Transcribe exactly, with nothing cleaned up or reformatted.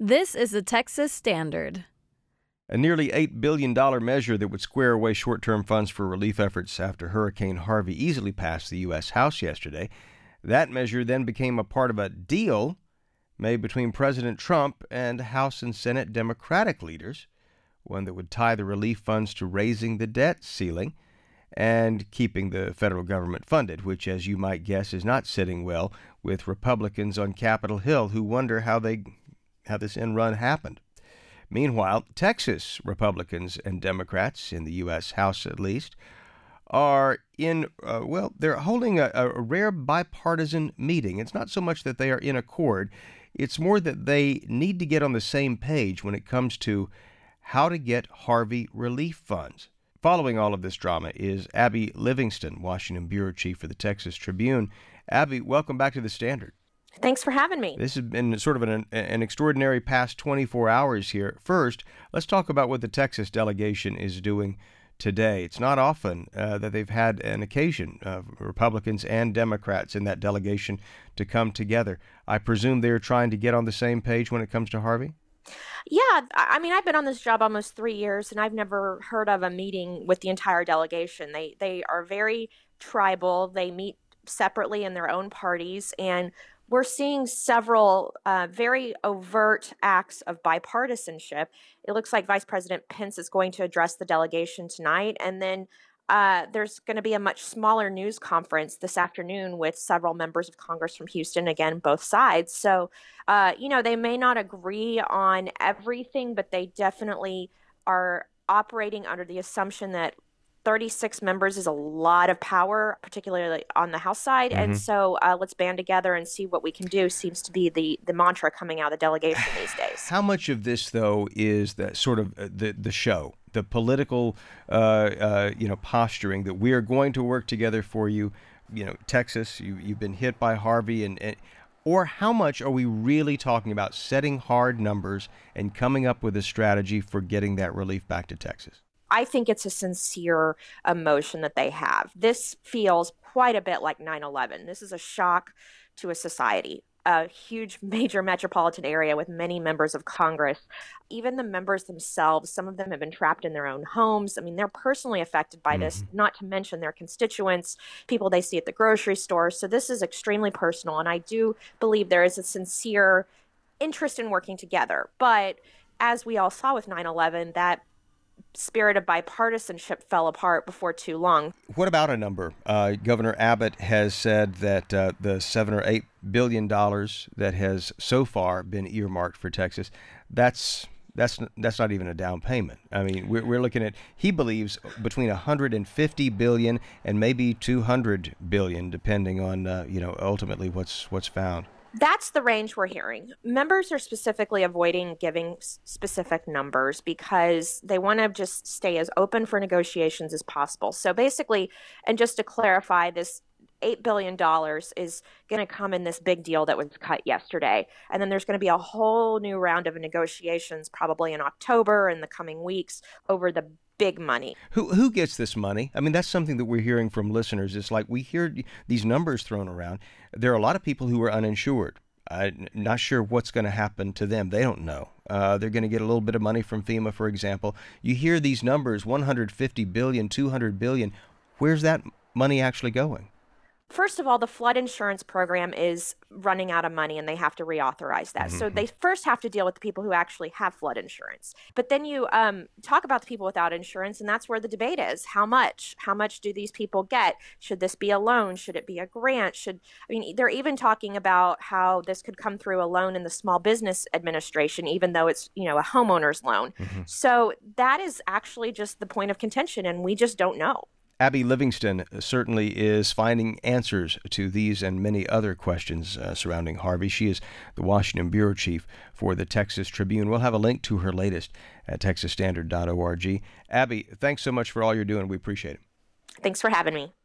This is the Texas Standard. A nearly eight billion dollars measure that would square away short-term funds for relief efforts after Hurricane Harvey easily passed the U S House yesterday. That measure then became a part of a deal made between President Trump and House and Senate Democratic leaders, one that would tie the relief funds to raising the debt ceiling and keeping the federal government funded, which, as you might guess, is not sitting well with Republicans on Capitol Hill who wonder how they how this end run happened. Meanwhile, Texas Republicans and Democrats, in the U S House at least, are in, uh, well, they're holding a, a rare bipartisan meeting. It's not so much that they are in accord. It's more that they need to get on the same page when it comes to how to get Harvey relief funds. Following all of this drama is Abby Livingston, Washington bureau chief for the Texas Tribune. Abby, welcome back to the Standard. Thanks for having me. This has been sort of an, an extraordinary past twenty-four hours here. First, let's talk about what the Texas delegation is doing today. It's not often uh, that they've had an occasion, uh, Republicans and Democrats in that delegation, to come together. I presume they're trying to get on the same page when it comes to Harvey? Yeah, I mean, I've been on this job almost three years, and I've never heard of a meeting with the entire delegation. They they are very tribal. They meet separately in their own parties, and we're seeing several uh, very overt acts of bipartisanship. It looks like Vice President Pence is going to address the delegation tonight, and then uh, there's going to be a much smaller news conference this afternoon with several members of Congress from Houston, again, both sides. So, uh, you know, they may not agree on everything, but they definitely are operating under the assumption that thirty-six members is a lot of power, particularly on the House side. Mm-hmm. And so uh, let's band together and see what we can do seems to be the, the mantra coming out of the delegation these days. How much of this, though, is the sort of uh, the, the show, the political, uh, uh, you know, posturing that we are going to work together for you, you know, Texas, you, you've been hit by Harvey, and, and or how much are we really talking about setting hard numbers and coming up with a strategy for getting that relief back to Texas? I think it's a sincere emotion that they have. This feels quite a bit like nine eleven. This is a shock to a society, a huge major metropolitan area with many members of Congress. Even the members themselves, some of them have been trapped in their own homes. I mean, they're personally affected by mm-hmm. this, not to mention their constituents, people they see at the grocery store. So this is extremely personal. And I do believe there is a sincere interest in working together. But as we all saw with nine eleven, that spirit of bipartisanship fell apart before too long. What about a number? Uh, Governor Abbott has said that uh, the seven or eight billion dollars that has so far been earmarked for Texas, that's that's that's not even a down payment. I mean, we're we're looking at, he believes, between one hundred fifty billion dollars and maybe two hundred billion dollars, depending on uh, you know ultimately what's what's found. That's the range we're hearing. Members are specifically avoiding giving specific numbers because they want to just stay as open for negotiations as possible. So basically, and just to clarify, this eight billion dollars is going to come in this big deal that was cut yesterday. And then there's going to be a whole new round of negotiations probably in October and the coming weeks over the big money. Who who gets this money? I mean, that's something that we're hearing from listeners. It's like we hear these numbers thrown around. There are a lot of people who are uninsured. I'm not sure what's going to happen to them. They don't know. Uh, they're going to get a little bit of money from FEMA, for example. You hear these numbers, one hundred fifty billion dollars, two hundred billion dollars. Where's that money actually going? First of all, the flood insurance program is running out of money and they have to reauthorize that. Mm-hmm. So they first have to deal with the people who actually have flood insurance. But then you um, talk about the people without insurance, and that's where the debate is. How much? How much do these people get? Should this be a loan? Should it be a grant? Should I mean, they're even talking about how this could come through a loan in the Small Business Administration, even though it's, you know, a homeowner's loan. Mm-hmm. So that is actually just the point of contention, and we just don't know. Abby Livingston certainly is finding answers to these and many other questions uh, surrounding Harvey. She is the Washington bureau chief for the Texas Tribune. We'll have a link to her latest at texas standard dot org. Abby, thanks so much for all you're doing. We appreciate it. Thanks for having me.